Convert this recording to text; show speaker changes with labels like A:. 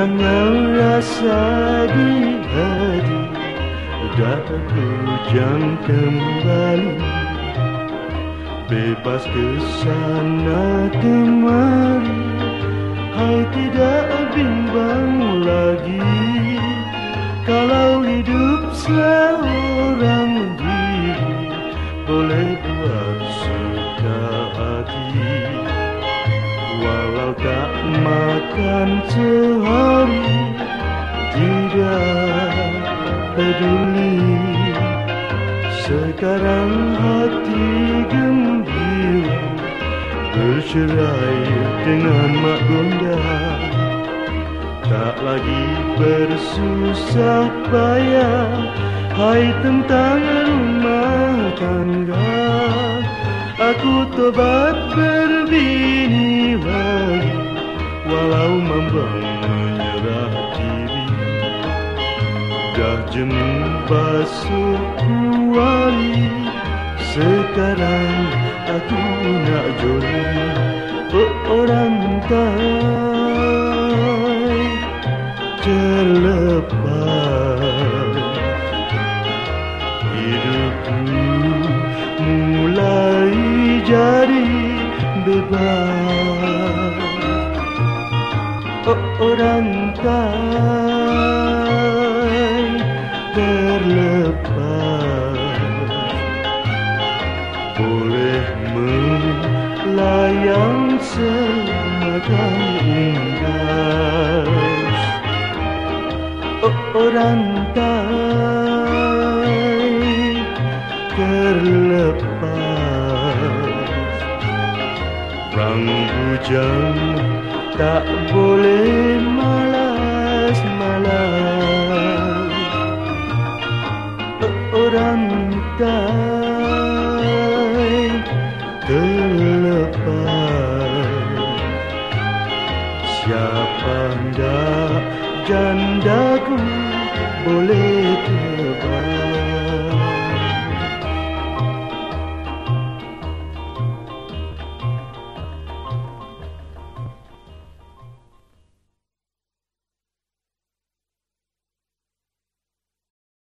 A: Hilangnya rasa di hati, dah bujang kembali, bebas ke sana kemari. Hai, tidak bimbang lagi kalau hidup seorang diri boleh buat suka hati. Walau tak makan sehari, tidak peduli. Sekarang hati gembira, bercerai dengan mak gonda. Tak lagi bersusah payah, hai tentang rumah tangga. Aku tobat berbini lagi, walau mambang menyerah diri. Dah jemu basuh kuali, sekarang aku nak joli. Orang tai terlepas, hidupku mulai jadi bebas. Orang tai terlepas, boleh melayang semakan unggas. Orang tai terlepas, perang bujang tak boleh malas-malas. Orang tai terlepas, siapa hendak jandaku boleh